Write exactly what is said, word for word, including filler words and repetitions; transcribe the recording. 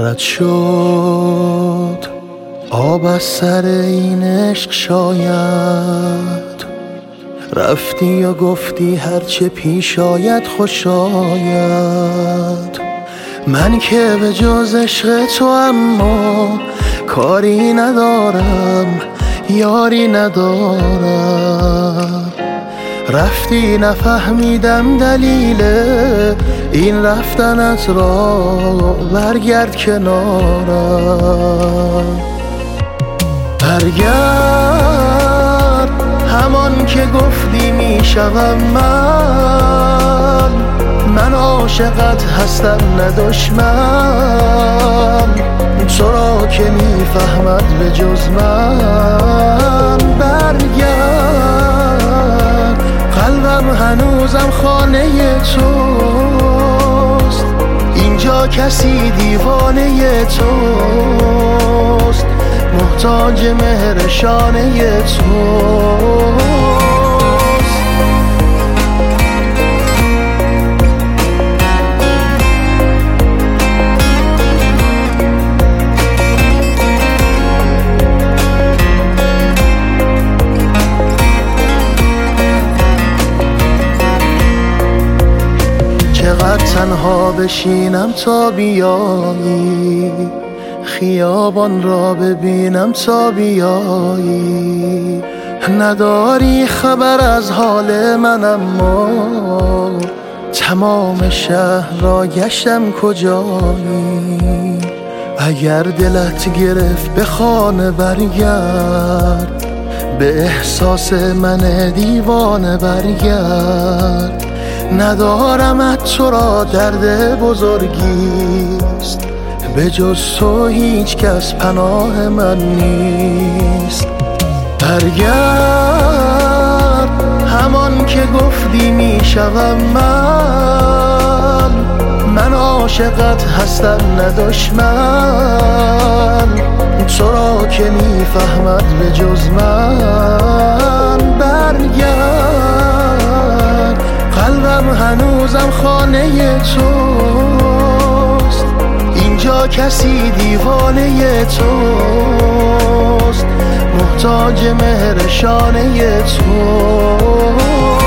رد شد آب از سر این عشق شاید، رفتی و گفتی هرچه پیش آید خوش آید. من که به جز عشق تو اما کاری ندارم، یاری ندارم. رفتی نفهمیدم دلیل این رفتنت را، برگرد کنارم. برگرد همان که گفتی میشوم من، من عاشقت هستم نه دشمن، تو را که میفهمد به جز من. برگرد قلبم هنوزم خانه توست، اینجا کسی دیوانه توست، محتاج مهر شانه توست. چقدر تنها بشینم تا بیایی، خیابان را ببینم تا بیایی. نداری خبر از حال من اما تمام شهر را گشتم کجایی. اگر دلت گرفت به خانه برگرد، به احساس من دیوانه برگرد. ندارمت تو را درد بزرگیست، به جز تو هیچ کس پناه من نیست. برگرد همان که گفتی میشوم من، من عاشقت هستم نه دشمن، تو را که میفهمد به جز من. برگرد قلبم هنوزم خانه توست، اینجا کسی دیوانه توست، محتاج مهر شانه توست.